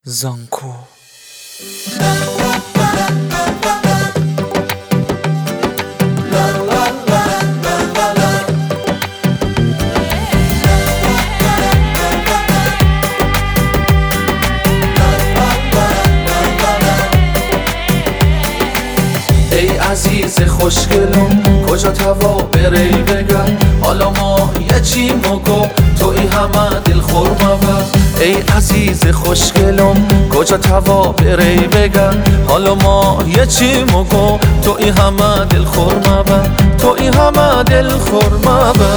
زانکو ای عزیز خوشگلم کجا توا بری بگم حالا ما یه چی مگو توی همه دل خورما و ای عزیز خوشگلم کجا توا بری بگم حالا ما یه چی مگو توی همه دل خورما و توی همه دل خورما و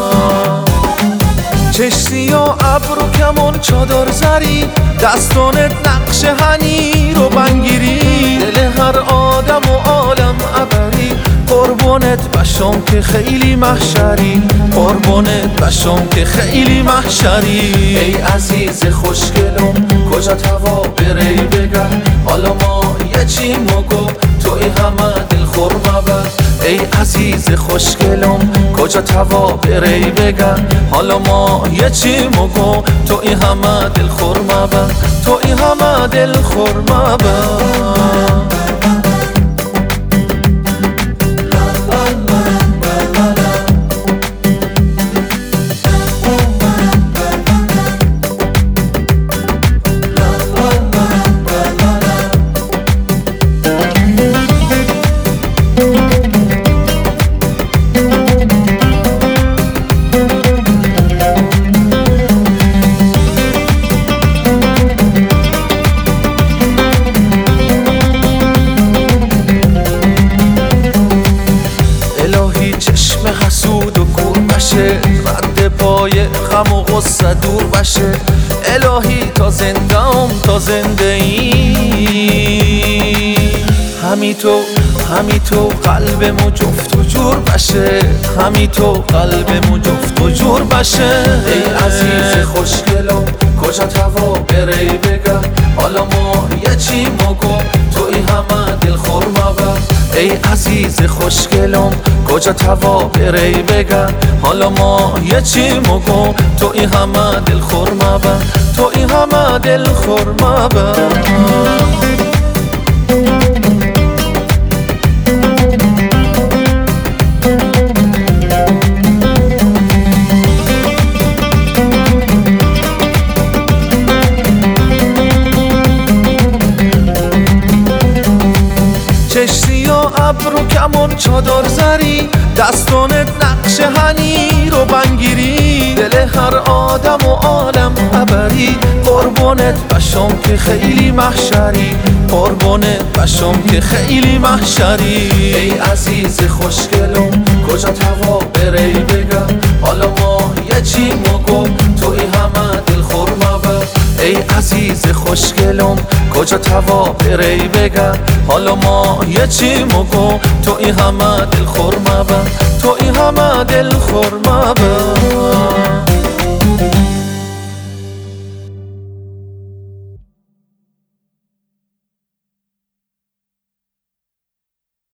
چشمی و ابرو کمون چادر زری دستانت نقش هنی رو بنگیری دل هر آدم و عالم عبری قربونت بشم که خیلی محشری قربونت بشم که خیلی محشری ای عزیز خوشگلم کجا توا بری بگم حالا ما یه چی مگو توی همه دل خورما و ای عزیز خوشگلم کجا توا بری بگم حالا ما یه چی مگو توی همه دل خورما و توی همه دل خورما و چشم حسود و کور بشه رد پای غم و غصه دور بشه الهی تا زندم تا زنده ای همی تو قلبمو جفت و جور بشه همی تو قلبمو جفت و جور بشه ای عزیز خوشگلم کجا توا بری بگم حالا ما یه چی مگو توی همه دل خورما و ای عزیز خوشگلم کجا توا بری بگم حالا ما یه چی مگو توی همه دل خورما و توی همه دل خورما و چشمی و ابرو کمون چادر زری دستانت نقش هنی رو بنگیری دل هر آدم و عالم عبری قربونت بشم که خیلی محشری قربونت بشم که خیلی محشری ای عزیز خوشگلم کجا توا بری بگم حالا ما یه چی مگو توی همه دل خورما و ای عزیز خوشگلم کجا توا بری بگم حالا ما یه چی مگو توی همه دل خورما و توی همه دل خورما و